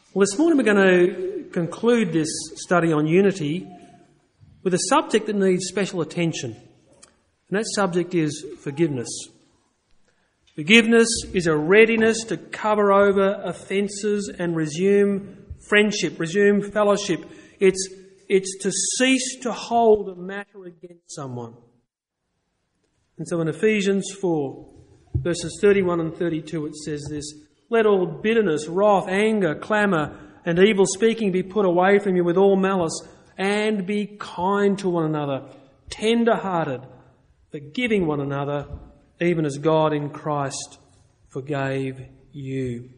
Well, this morning we're going to conclude this study on unity with a subject that needs special attention. And that subject is forgiveness. Forgiveness is a readiness to cover over offences and resume friendship, resume fellowship. It's to cease to hold a matter against someone. And so in Ephesians 4, verses 31 and 32, it says this: "Let all bitterness, wrath, anger, clamour, and evil speaking be put away from you with all malice, and be kind to one another, tender-hearted, forgiving one another, even as God in Christ forgave you."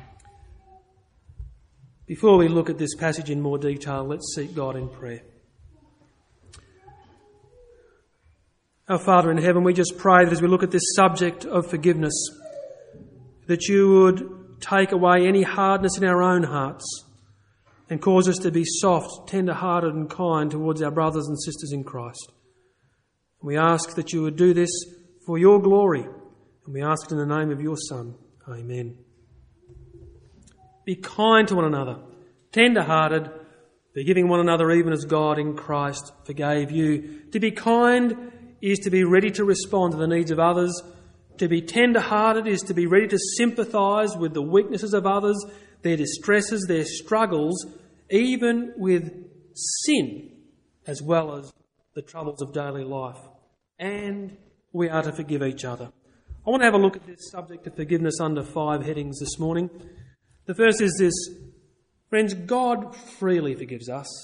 Before we look at this passage in more detail, let's seek God in prayer. Our Father in heaven, we just pray that as we look at this subject of forgiveness, that you would take away any hardness in our own hearts and cause us to be soft, tender-hearted and kind towards our brothers and sisters in Christ. And we ask that you would do this for your glory, and we ask it in the name of your Son. Amen. Be kind to one another, tender-hearted, forgiving one another even as God in Christ forgave you. To be kind is to be ready to respond to the needs of others. To be tender-hearted is to be ready to sympathise with the weaknesses of others, their distresses, their struggles, even with sin, as well as the troubles of daily life. And we are to forgive each other. I want to have a look at this subject of forgiveness under 5 headings this morning. The first is this: friends, God freely forgives us.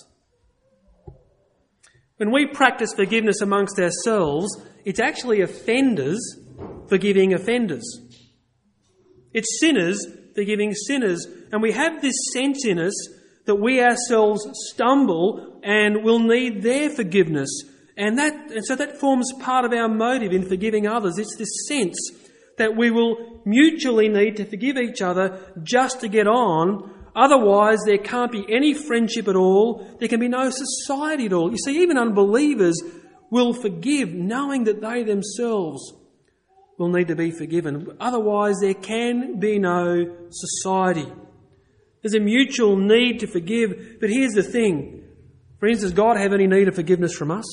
When we practice forgiveness amongst ourselves, it's actually offenders forgiving offenders. It's sinners forgiving sinners. And we have this sense in us that we ourselves stumble and will need their forgiveness. And so that forms part of our motive in forgiving others. It's this sense that we will mutually need to forgive each other just to get on. Otherwise, there can't be any friendship at all. There can be no society at all. You see, even unbelievers will forgive knowing that they themselves will need to be forgiven. Otherwise, there can be no society. There's a mutual need to forgive. But here's the thing. Friends, does God have any need of forgiveness from us?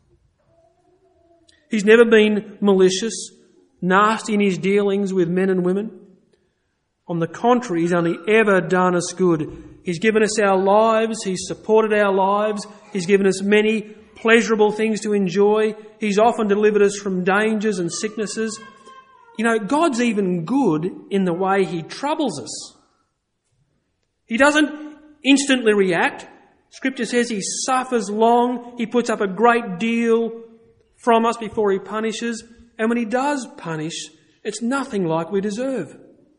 He's never been malicious, nasty in his dealings with men and women. On the contrary, he's only ever done us good. He's given us our lives. He's supported our lives. He's given us many pleasurable things to enjoy. He's often delivered us from dangers and sicknesses. You know, God's even good in the way he troubles us. He doesn't instantly react. Scripture says he suffers long. He puts up a great deal from us before he punishes. And when he does punish, it's nothing like we deserve.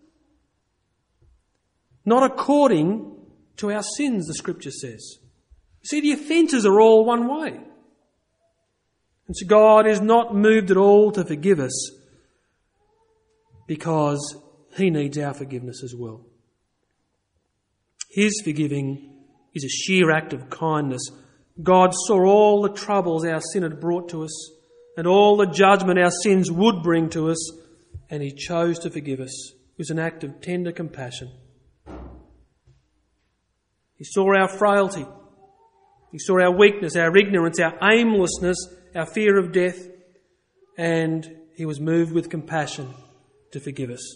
Not according to our sins, the Scripture says. You see, the offences are all one way. And so God is not moved at all to forgive us because he needs our forgiveness as well. His forgiving is a sheer act of kindness. God saw all the troubles our sin had brought to us and all the judgment our sins would bring to us, and he chose to forgive us. It was an act of tender compassion. He saw our frailty. He saw our weakness, our ignorance, our aimlessness, our fear of death, and he was moved with compassion to forgive us.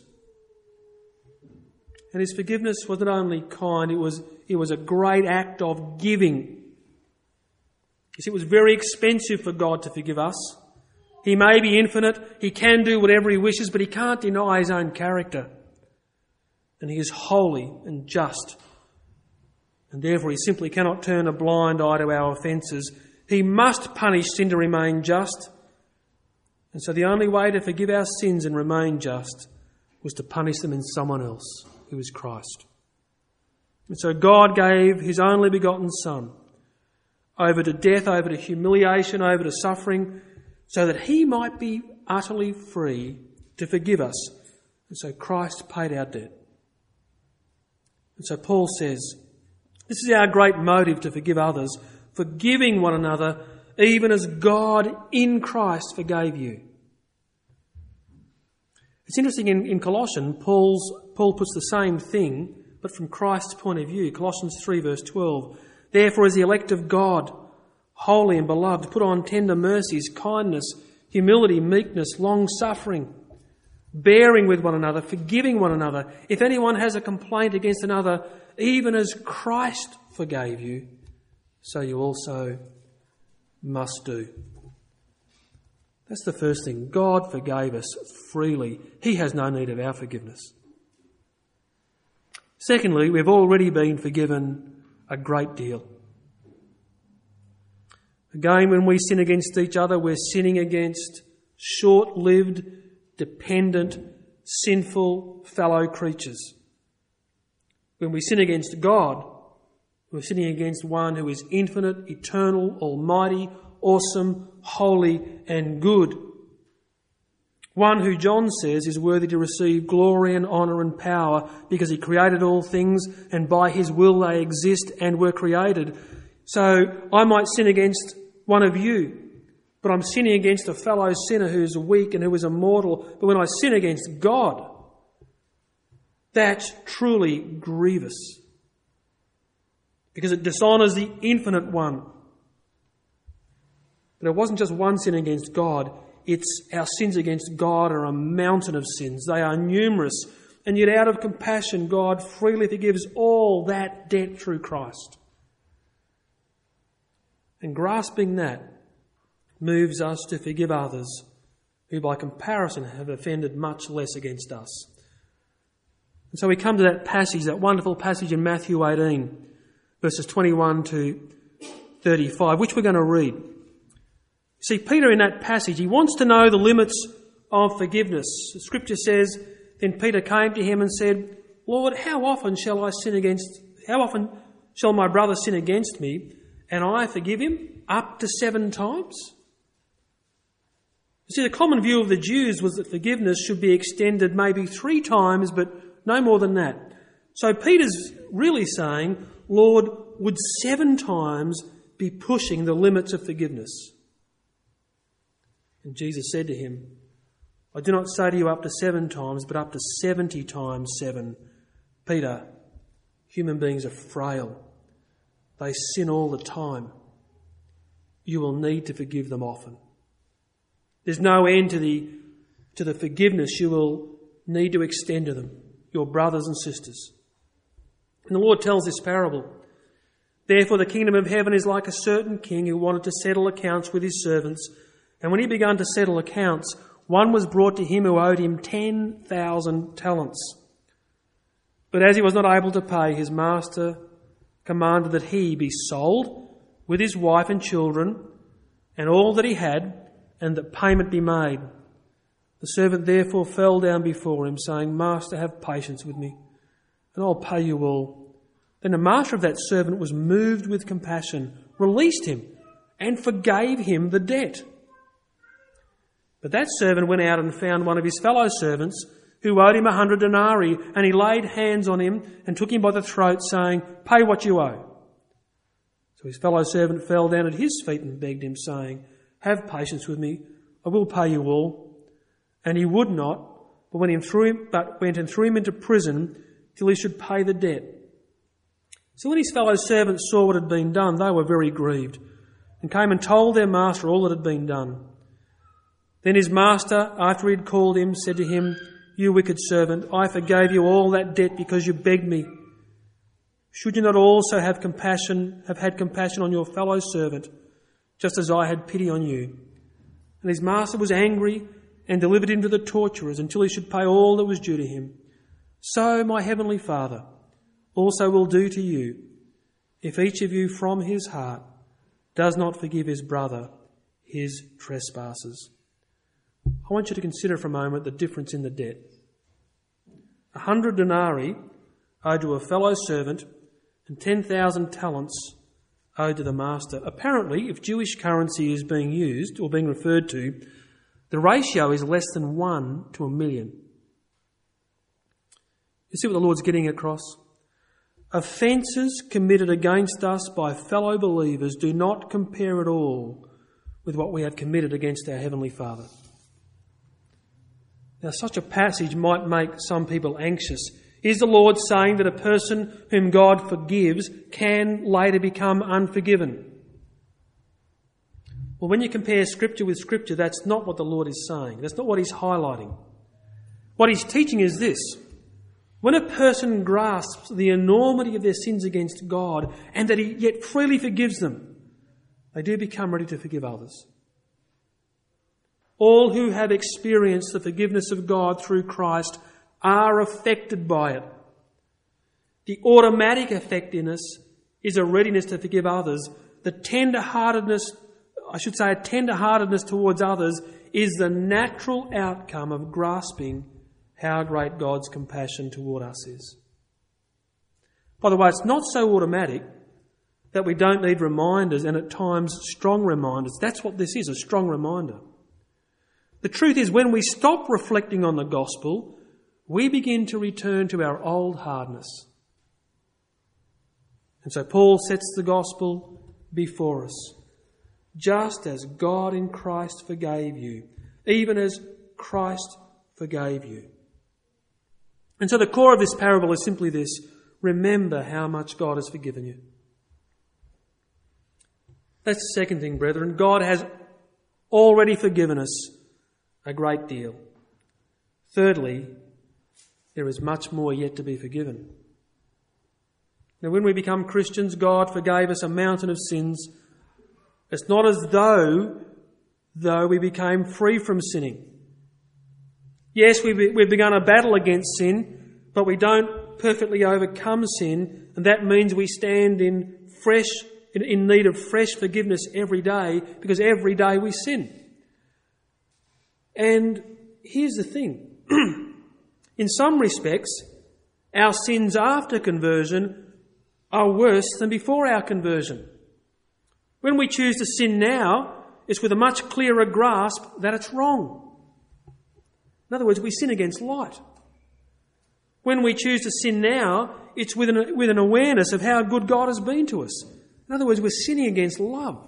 And his forgiveness was not only kind, it was a great act of giving. You see, it was very expensive for God to forgive us. He may be infinite, he can do whatever he wishes, but he can't deny his own character. And he is holy and just. And therefore he simply cannot turn a blind eye to our offences. He must punish sin to remain just. And so the only way to forgive our sins and remain just was to punish them in someone else, who is Christ. And so God gave his only begotten Son over to death, over to humiliation, over to suffering, so that he might be utterly free to forgive us. And so Christ paid our debt. And so Paul says, this is our great motive to forgive others, forgiving one another, even as God in Christ forgave you. It's interesting in Colossians, Paul puts the same thing but from Christ's point of view. Colossians 3 verse 12. Therefore, as the elect of God, holy and beloved, put on tender mercies, kindness, humility, meekness, long-suffering, bearing with one another, forgiving one another. If anyone has a complaint against another, even as Christ forgave you, so you also must do. That's the first thing. God forgave us freely. He has no need of our forgiveness. Secondly, we've already been forgiven a great deal. Again, when we sin against each other, we're sinning against short-lived, dependent, sinful fellow creatures. When we sin against God, we're sinning against one who is infinite, eternal, almighty, awesome, holy and good. One who John says is worthy to receive glory and honour and power because he created all things and by his will they exist and were created. So I might sin against one of you, but I'm sinning against a fellow sinner who is weak and who is immortal. But when I sin against God, that's truly grievous because it dishonours the infinite one. But it wasn't just one sin against God. It's our sins against God are a mountain of sins. They are numerous. And yet out of compassion, God freely forgives all that debt through Christ. And grasping that moves us to forgive others who by comparison have offended much less against us. And so we come to that passage, that wonderful passage in Matthew 18, verses 21 to 35, which we're going to read. See, Peter in that passage, he wants to know the limits of forgiveness. The scripture says, then Peter came to him and said, Lord, how often shall my brother sin against me and I forgive him? Up to 7 times? You see, the common view of the Jews was that forgiveness should be extended maybe 3 times, but no more than that. So Peter's really saying, Lord, would 7 times be pushing the limits of forgiveness? And Jesus said to him, I do not say to you up to 7 times, but up to 70 times 7. Peter, human beings are frail. They sin all the time. You will need to forgive them often. There's no end to the forgiveness you will need to extend to them, your brothers and sisters. And the Lord tells this parable. Therefore the kingdom of heaven is like a certain king who wanted to settle accounts with his servants. And when he began to settle accounts, one was brought to him who owed him 10,000 talents. But as he was not able to pay, his master commanded that he be sold with his wife and children and all that he had, and that payment be made. The servant therefore fell down before him, saying, Master, have patience with me, and I'll pay you all. Then the master of that servant was moved with compassion, released him, and forgave him the debt. But that servant went out and found one of his fellow servants who owed him 100 denarii, and he laid hands on him and took him by the throat, saying, Pay what you owe. So his fellow servant fell down at his feet and begged him, saying, Have patience with me, I will pay you all. And he would not, but went and threw him into prison till he should pay the debt. So when his fellow servants saw what had been done, they were very grieved, and came and told their master all that had been done. Then his master, after he had called him, said to him, You wicked servant, I forgave you all that debt because you begged me. Should you not also have had compassion on your fellow servant, just as I had pity on you? And his master was angry and delivered him to the torturers until he should pay all that was due to him. So my heavenly Father also will do to you, if each of you from his heart does not forgive his brother his trespasses. I want you to consider for a moment the difference in the debt. 100 denarii owed to a fellow servant and 10,000 talents owed to the master. Apparently, if Jewish currency is being used or being referred to, the ratio is less than 1 to 1,000,000. You see what the Lord's getting across? Offences committed against us by fellow believers do not compare at all with what we have committed against our Heavenly Father. Now, such a passage might make some people anxious. Is the Lord saying that a person whom God forgives can later become unforgiven? Well, when you compare Scripture with Scripture, that's not what the Lord is saying. That's not what He's highlighting. What He's teaching is this. When a person grasps the enormity of their sins against God and that He yet freely forgives them, they do become ready to forgive others. All who have experienced the forgiveness of God through Christ are affected by it. The automatic effectiveness is a readiness to forgive others. The tenderheartedness towards others is the natural outcome of grasping how great God's compassion toward us is. By the way, it's not so automatic that we don't need reminders, and at times strong reminders. That's what this is, a strong reminder. The truth is, when we stop reflecting on the gospel, we begin to return to our old hardness. And so Paul sets the gospel before us. Just as God in Christ forgave you, even as Christ forgave you. And so the core of this parable is simply this: remember how much God has forgiven you. That's the second thing, brethren. God has already forgiven us a great deal. Thirdly, there is much more yet to be forgiven. Now, when we become Christians, God forgave us a mountain of sins. It's not as though we became free from sinning. Yes, we've begun a battle against sin, but we don't perfectly overcome sin, and that means we stand in need of fresh forgiveness every day, because every day we sin. And here's the thing. In some respects, our sins after conversion are worse than before our conversion. When we choose to sin now, it's with a much clearer grasp that it's wrong. In other words, we sin against light. When we choose to sin now, it's with an awareness of how good God has been to us. In other words, we're sinning against love.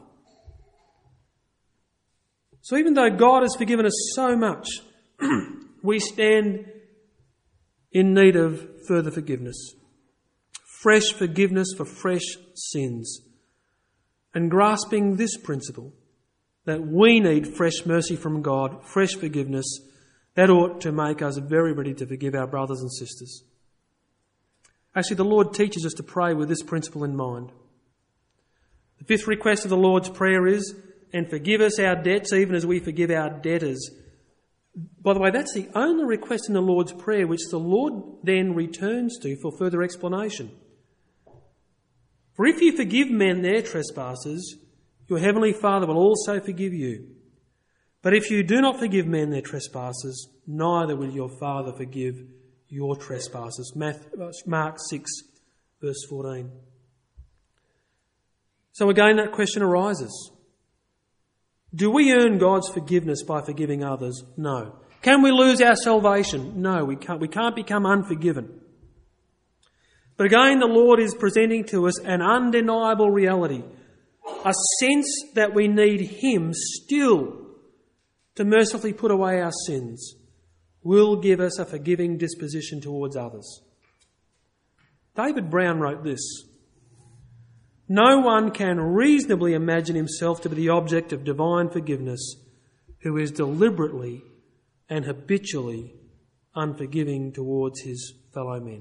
So even though God has forgiven us so much, we stand in need of further forgiveness. Fresh forgiveness for fresh sins. And grasping this principle, that we need fresh mercy from God, fresh forgiveness, that ought to make us very ready to forgive our brothers and sisters. Actually, the Lord teaches us to pray with this principle in mind. The fifth request of the Lord's Prayer is, and forgive us our debts even as we forgive our debtors. By the way, that's the only request in the Lord's Prayer which the Lord then returns to for further explanation. For if you forgive men their trespasses, your heavenly Father will also forgive you. But if you do not forgive men their trespasses, neither will your Father forgive your trespasses. Mark 6, verse 14. So again, that question arises. Do we earn God's forgiveness by forgiving others? No. Can we lose our salvation? No, we can't. We can't become unforgiven. But again, the Lord is presenting to us an undeniable reality, a sense that we need Him still to mercifully put away our sins, will give us a forgiving disposition towards others. David Brown wrote this: no one can reasonably imagine himself to be the object of divine forgiveness who is deliberately and habitually unforgiving towards his fellow men.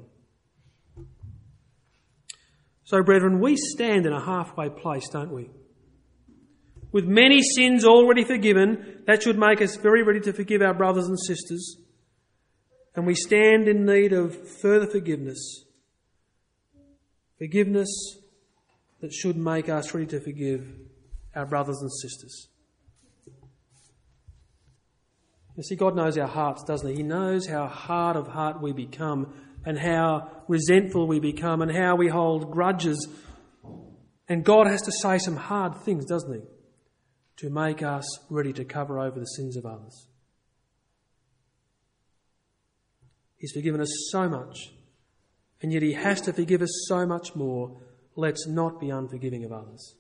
So, brethren, we stand in a halfway place, don't we? With many sins already forgiven, that should make us very ready to forgive our brothers and sisters. And we stand in need of further forgiveness. Forgiveness that should make us ready to forgive our brothers and sisters. You see, God knows our hearts, doesn't He? He knows how hard of heart we become and how resentful we become and how we hold grudges. And God has to say some hard things, doesn't He, to make us ready to cover over the sins of others. He's forgiven us so much, and yet He has to forgive us so much more. Let's not be unforgiving of others.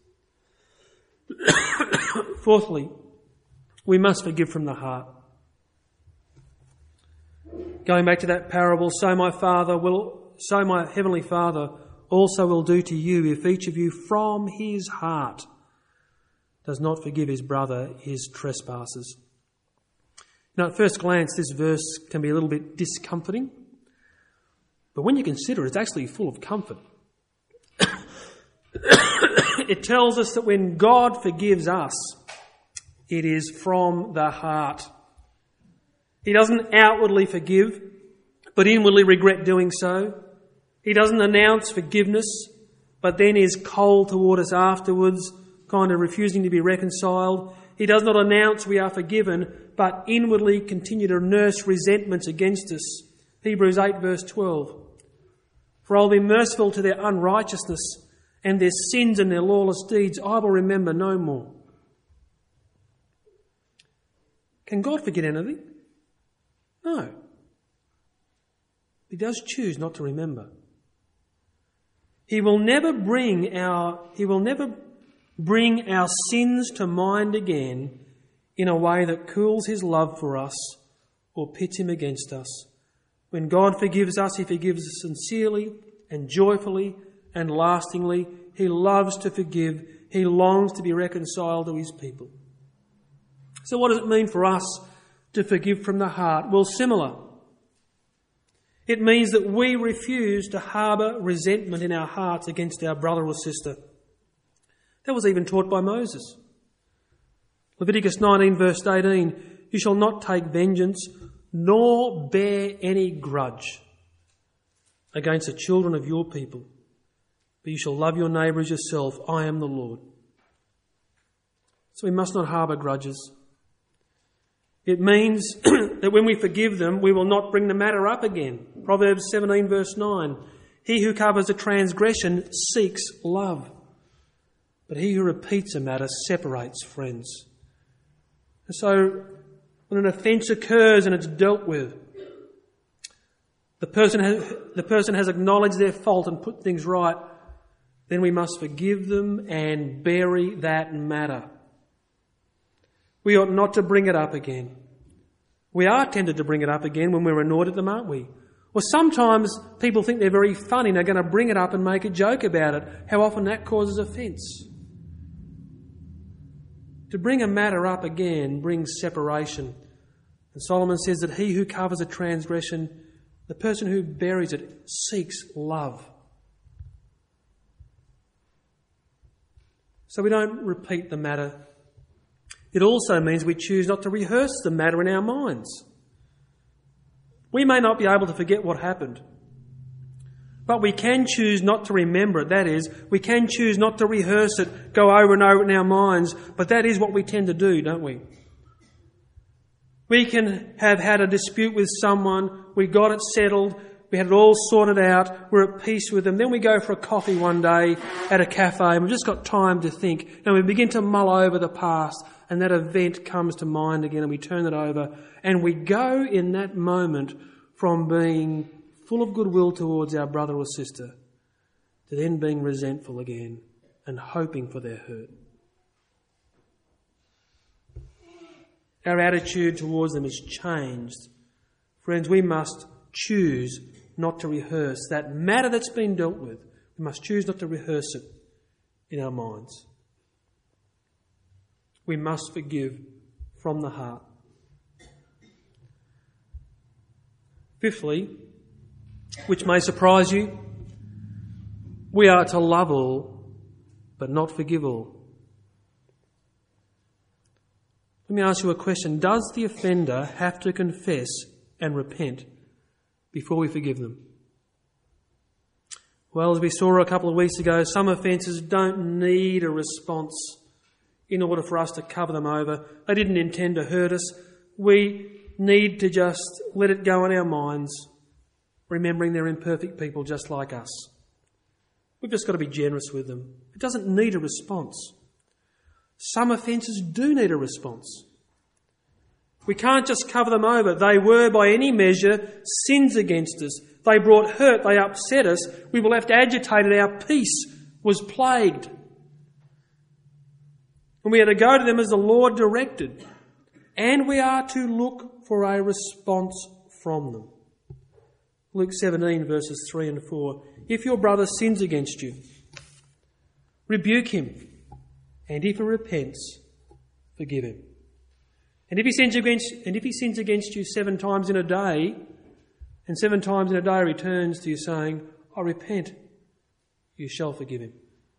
Fourthly, we must forgive from the heart. Going back to that parable, so my heavenly Father also will do to you if each of you from his heart does not forgive his brother his trespasses. Now, at first glance, this verse can be a little bit discomforting, but when you consider it, it's actually full of comfort. It tells us that when God forgives us, it is from the heart. He doesn't outwardly forgive, but inwardly regret doing so. He doesn't announce forgiveness, but then is cold toward us afterwards, kind of refusing to be reconciled. He does not announce we are forgiven, but inwardly continue to nurse resentments against us. Hebrews 8 verse 12. For I will be merciful to their unrighteousness, and their sins and their lawless deeds I will remember no more. Can God forget anything? No. He does choose not to remember. He will never bring our sins to mind again in a way that cools his love for us or pits him against us. When God forgives us, he forgives us sincerely and joyfully and lastingly. He loves to forgive. He longs to be reconciled to his people. So what does it mean for us to forgive from the heart? Well, similar. It means that we refuse to harbour resentment in our hearts against our brother or sister. That was even taught by Moses. Leviticus 19 verse 18, you shall not take vengeance nor bear any grudge against the children of your people, but you shall love your neighbour as yourself. I am the Lord. So we must not harbour grudges. It means that when we forgive them, we will not bring the matter up again. Proverbs 17 verse 9, he who covers a transgression seeks love, but he who repeats a matter separates friends. And so when an offence occurs and it's dealt with, the person has acknowledged their fault and put things right, then we must forgive them and bury that matter. We ought not to bring it up again. We are tempted to bring it up again when we're annoyed at them, aren't we? Or sometimes people think they're very funny and they're going to bring it up and make a joke about it. How often that causes offence. To bring a matter up again brings separation. And Solomon says that he who covers a transgression, the person who buries it, seeks love. So we don't repeat the matter. It also means we choose not to rehearse the matter in our minds. We may not be able to forget what happened, but we can choose not to remember it. That is, we can choose not to rehearse it, go over and over in our minds, but that is what we tend to do, don't we? We can have had a dispute with someone, we got it settled, we had it all sorted out, we're at peace with them. Then we go for a coffee one day at a cafe and we've just got time to think, and we begin to mull over the past, and that event comes to mind again and we turn it over, and we go in that moment from being full of goodwill towards our brother or sister to then being resentful again and hoping for their hurt. Our attitude towards them has changed. Friends, we must choose not to rehearse that matter that's been dealt with. We must choose not to rehearse it in our minds. We must forgive from the heart. Fifthly, which may surprise you, we are to love all, but not forgive all. Let me ask you a question. Does the offender have to confess and repent before we forgive them? Well, as we saw a couple of weeks ago, some offences don't need a response in order for us to cover them over. They didn't intend to hurt us. We need to just let it go in our minds, remembering they're imperfect people just like us. We've just got to be generous with them. It doesn't need a response. Some offences do need a response. We can't just cover them over. They were, by any measure, sins against us. They brought hurt. They upset us. We were left agitated. Our peace was plagued. And we are to go to them as the Lord directed. And we are to look for a response from them. Luke 17 verses 3 and 4. If your brother sins against you, rebuke him, and if he repents, forgive him. And if he sins against you 7 times in a day, and 7 times in a day returns to you saying, I repent, you shall forgive him.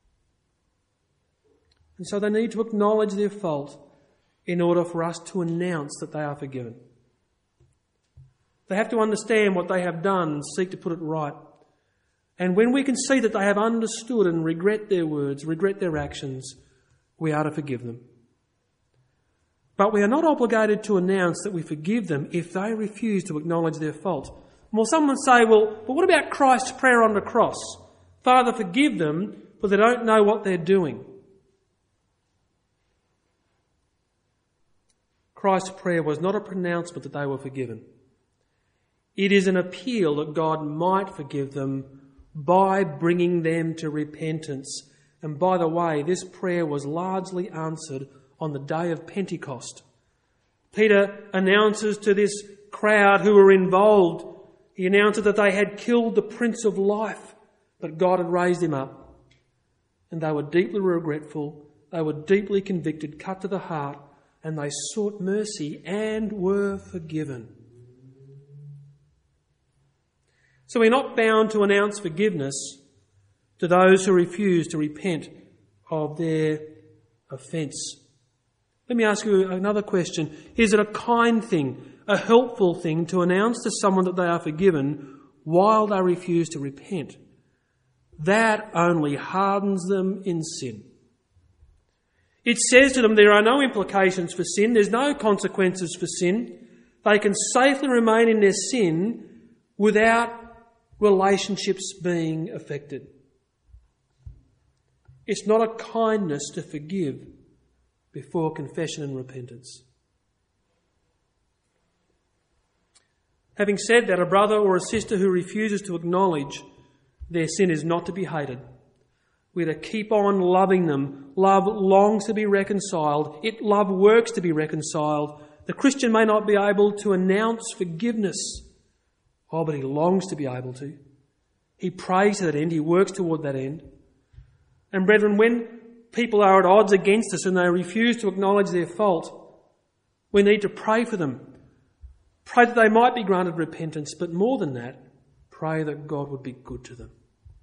And so they need to acknowledge their fault in order for us to announce that they are forgiven. They have to understand what they have done and seek to put it right. And when we can see that they have understood and regret their words, regret their actions, we are to forgive them. But we are not obligated to announce that we forgive them if they refuse to acknowledge their fault. Well, someone say, but what about Christ's prayer on the cross? Father, forgive them, for they don't know what they're doing. Christ's prayer was not a pronouncement that they were forgiven. It is an appeal that God might forgive them by bringing them to repentance. And by the way, this prayer was largely answered on the day of Pentecost. Peter announces to this crowd who were involved, he announced that they had killed the Prince of Life, but God had raised him up. And they were deeply regretful, they were deeply convicted, cut to the heart, and they sought mercy and were forgiven. So we're not bound to announce forgiveness to those who refuse to repent of their offence. Let me ask you another question. Is it a kind thing, a helpful thing to announce to someone that they are forgiven while they refuse to repent? That only hardens them in sin. It says to them there are no implications for sin, there's no consequences for sin. They can safely remain in their sin without relationships being affected. It's not a kindness to forgive before confession and repentance. Having said that, a brother or a sister who refuses to acknowledge their sin is not to be hated. We're to keep on loving them. Love longs to be reconciled. Love works to be reconciled. The Christian may not be able to announce forgiveness. Oh, but he longs to be able to. He prays to that end. He works toward that end. And brethren, when people are at odds against us and they refuse to acknowledge their fault, we need to pray for them. Pray that they might be granted repentance, but more than that, pray that God would be good to them.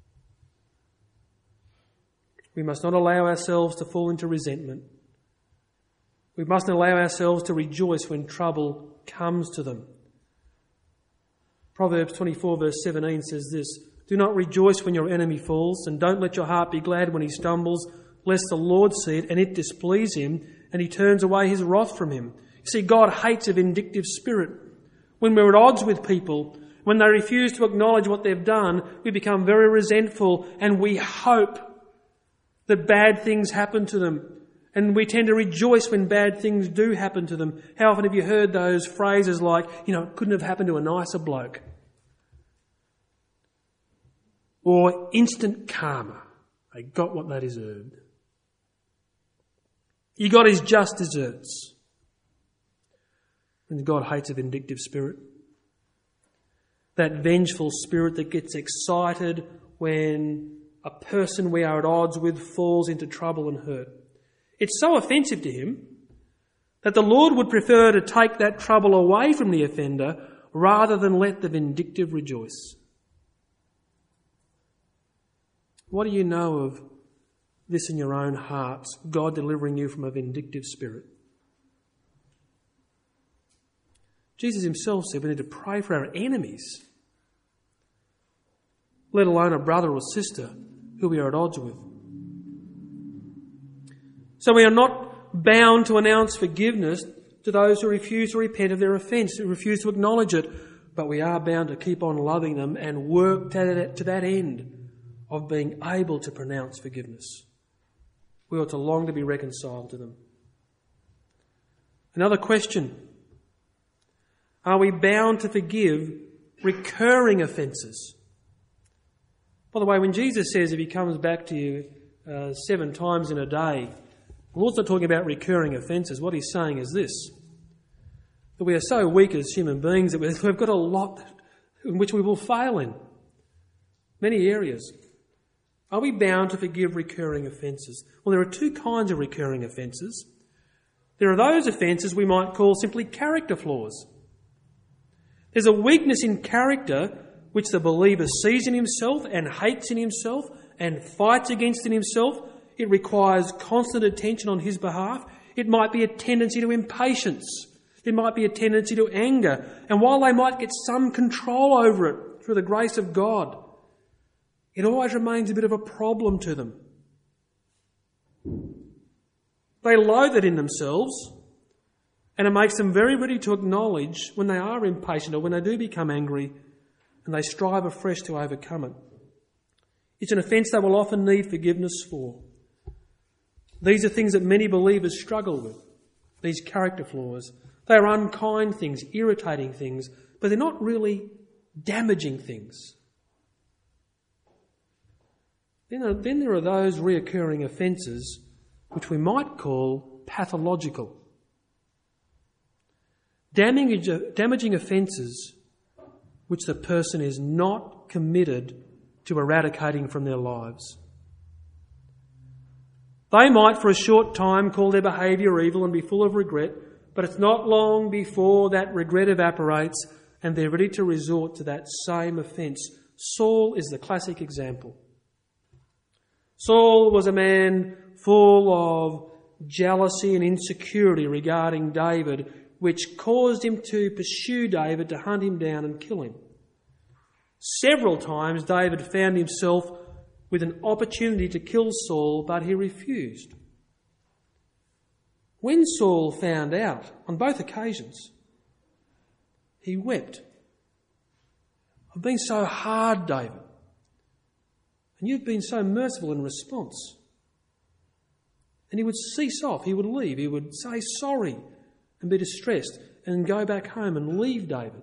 We must not allow ourselves to fall into resentment. We mustn't allow ourselves to rejoice when trouble comes to them. Proverbs 24 verse 17 says this, do not rejoice when your enemy falls, and don't let your heart be glad when he stumbles, lest the Lord see it and it displease him, and he turns away his wrath from him. You see, God hates a vindictive spirit. When we're at odds with people, when they refuse to acknowledge what they've done, we become very resentful and we hope that bad things happen to them. And we tend to rejoice when bad things do happen to them. How often have you heard those phrases like, it couldn't have happened to a nicer bloke? Or instant karma. They got what they deserved. He got his just deserts. And God hates a vindictive spirit. That vengeful spirit that gets excited when a person we are at odds with falls into trouble and hurt. It's so offensive to him that the Lord would prefer to take that trouble away from the offender rather than let the vindictive rejoice. What do you know of this in your own hearts, God delivering you from a vindictive spirit? Jesus himself said we need to pray for our enemies, let alone a brother or sister who we are at odds with. So we are not bound to announce forgiveness to those who refuse to repent of their offence, who refuse to acknowledge it, but we are bound to keep on loving them and work to that end of being able to pronounce forgiveness. We ought to long to be reconciled to them. Another question. Are we bound to forgive recurring offences? By the way, when Jesus says if he comes back to you 7 times in a day, the Lord's not talking about recurring offences. What he's saying is this. that we are so weak as human beings that we've got a lot in which we will fail in. Many areas. Are we bound to forgive recurring offences? Well, there are two kinds of recurring offences. There are those offences we might call simply character flaws. There's a weakness in character which the believer sees in himself and hates in himself and fights against in himself. It requires constant attention on his behalf. It might be a tendency to impatience. It might be a tendency to anger. And while they might get some control over it through the grace of God, it always remains a bit of a problem to them. They loathe it in themselves, and it makes them very ready to acknowledge when they are impatient or when they do become angry, and they strive afresh to overcome it. It's an offence they will often need forgiveness for. These are things that many believers struggle with, these character flaws. They are unkind things, irritating things, but they're not really damaging things. Then there are those reoccurring offences which we might call pathological. Damaging offences which the person is not committed to eradicating from their lives. They might for a short time call their behaviour evil and be full of regret, but it's not long before that regret evaporates and they're ready to resort to that same offence. Saul is the classic example. Saul was a man full of jealousy and insecurity regarding David, which caused him to pursue David, to hunt him down and kill him. Several times David found himself with an opportunity to kill Saul, but he refused. When Saul found out, on both occasions, he wept. "I've been so hard, David, and you've been so merciful in response." And he would cease off, he would leave, he would say sorry and be distressed and go back home and leave David.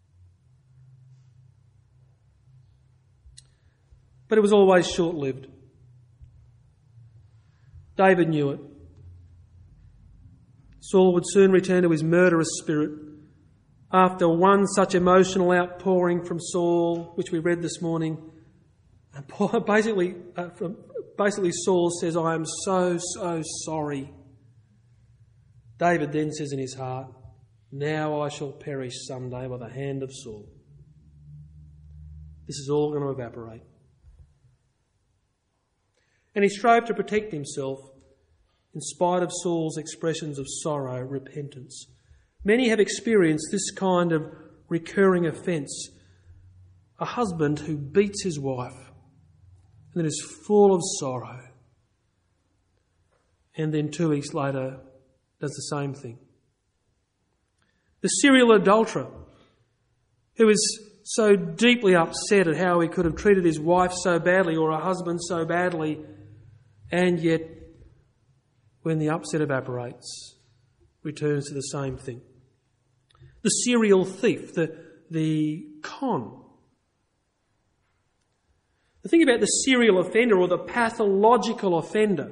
But it was always short-lived. David knew it. Saul would soon return to his murderous spirit. After one such emotional outpouring from Saul, which we read this morning, and basically Saul says, "I am so sorry." David then says in his heart, "Now I shall perish someday by the hand of Saul." This is all going to evaporate. And he strove to protect himself in spite of Saul's expressions of sorrow, repentance. Many have experienced this kind of recurring offence. A husband who beats his wife and then is full of sorrow, and then 2 weeks later does the same thing. The serial adulterer who is so deeply upset at how he could have treated his wife so badly or a husband so badly, and yet when the upset evaporates, returns to the same thing. The serial thief, the con. The thing about the serial offender or the pathological offender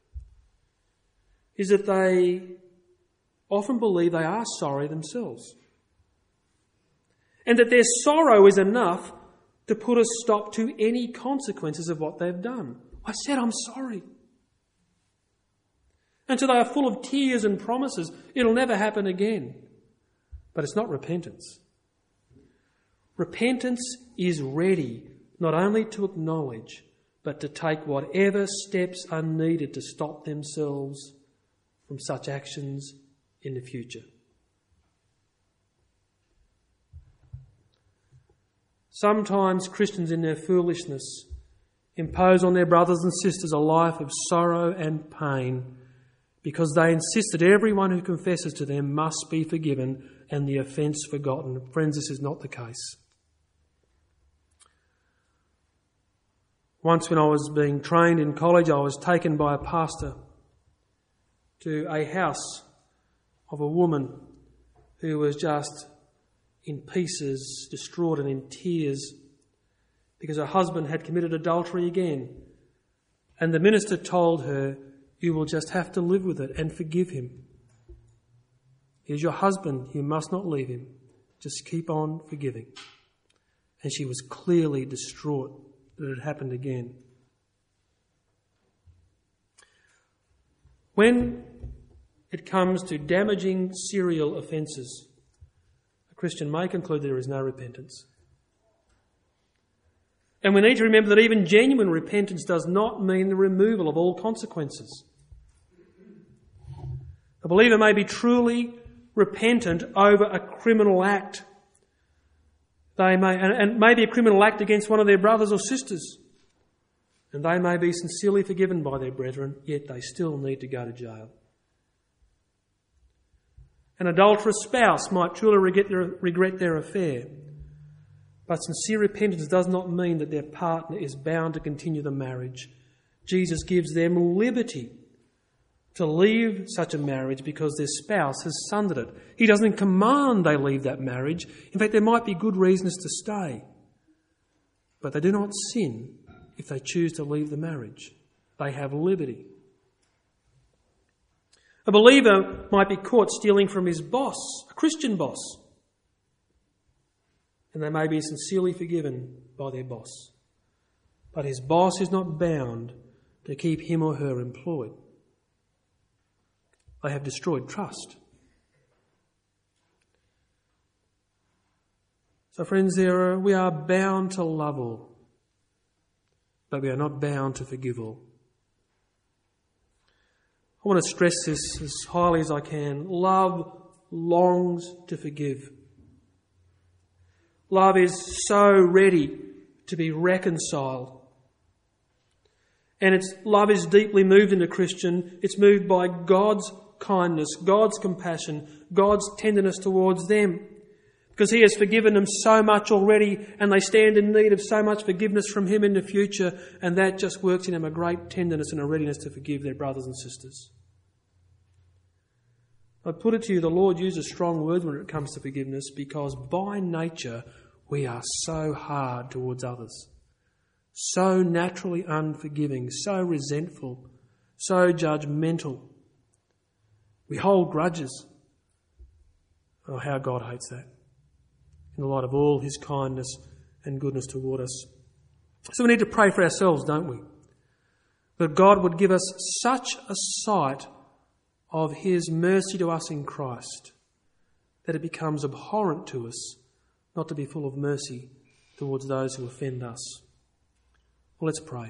is that they often believe they are sorry themselves, and that their sorrow is enough to put a stop to any consequences of what they've done. "I said I'm sorry." And so they are full of tears and promises, "It'll never happen again." But it's not repentance. Repentance is ready not only to acknowledge, but to take whatever steps are needed to stop themselves from such actions in the future. Sometimes Christians in their foolishness impose on their brothers and sisters a life of sorrow and pain because they insist that everyone who confesses to them must be forgiven and the offence forgotten. Friends, this is not the case. Once when I was being trained in college, I was taken by a pastor to a house of a woman who was just in pieces, distraught and in tears because her husband had committed adultery again. And the minister told her, "You will just have to live with it and forgive him." He is your husband. You must not leave him. Just keep on forgiving." And she was clearly distraught that it had happened again. When it comes to damaging serial offences, a Christian may conclude there is no repentance. And we need to remember that even genuine repentance does not mean the removal of all consequences. A believer may be truly repentant over a criminal act. They may be a criminal act against one of their brothers or sisters. And they may be sincerely forgiven by their brethren, yet they still need to go to jail. An adulterous spouse might truly regret their affair, but sincere repentance does not mean that their partner is bound to continue the marriage. Jesus gives them liberty to leave such a marriage because their spouse has sundered it. He doesn't command they leave that marriage. In fact, there might be good reasons to stay. But they do not sin if they choose to leave the marriage. They have liberty. A believer might be caught stealing from his boss, a Christian boss, and they may be sincerely forgiven by their boss. But his boss is not bound to keep him or her employed. They have destroyed trust. So friends, we are bound to love all, but we are not bound to forgive all. I want to stress this as highly as I can. Love longs to forgive. Love is so ready to be reconciled. And love is deeply moved in a Christian. It's moved by God's kindness, God's compassion, God's tenderness towards them. Because He has forgiven them so much already, and they stand in need of so much forgiveness from Him in the future, and that just works in them a great tenderness and a readiness to forgive their brothers and sisters. I put it to you, the Lord uses strong words when it comes to forgiveness, because by nature we are so hard towards others, so naturally unforgiving, so resentful, so judgmental. We hold grudges. Oh, how God hates that, in the light of all His kindness and goodness toward us. So we need to pray for ourselves, don't we? That God would give us such a sight of His mercy to us in Christ that it becomes abhorrent to us not to be full of mercy towards those who offend us. Well, let's pray.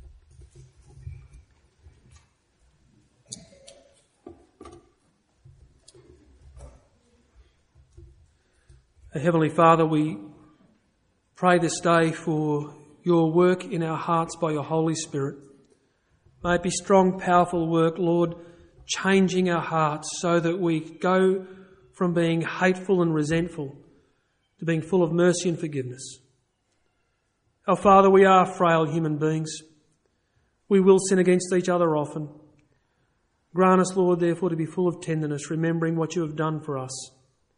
Heavenly Father, we pray this day for your work in our hearts by your Holy Spirit. May it be strong, powerful work, Lord, changing our hearts so that we go from being hateful and resentful to being full of mercy and forgiveness. Our Father, we are frail human beings. We will sin against each other often. Grant us, Lord, therefore, to be full of tenderness, remembering what you have done for us.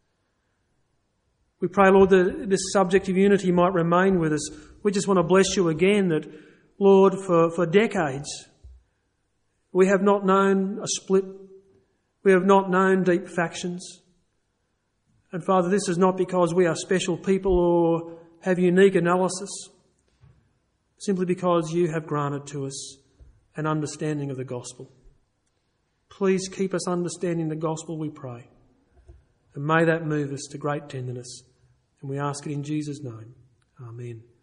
We pray, Lord, that this subject of unity might remain with us. We just want to bless you again that, Lord, for decades, we have not known a split. We have not known deep factions. And Father, this is not because we are special people or have unique analysis, simply because you have granted to us an understanding of the gospel. Please keep us understanding the gospel, we pray. And may that move us to great tenderness. And we ask it in Jesus' name. Amen.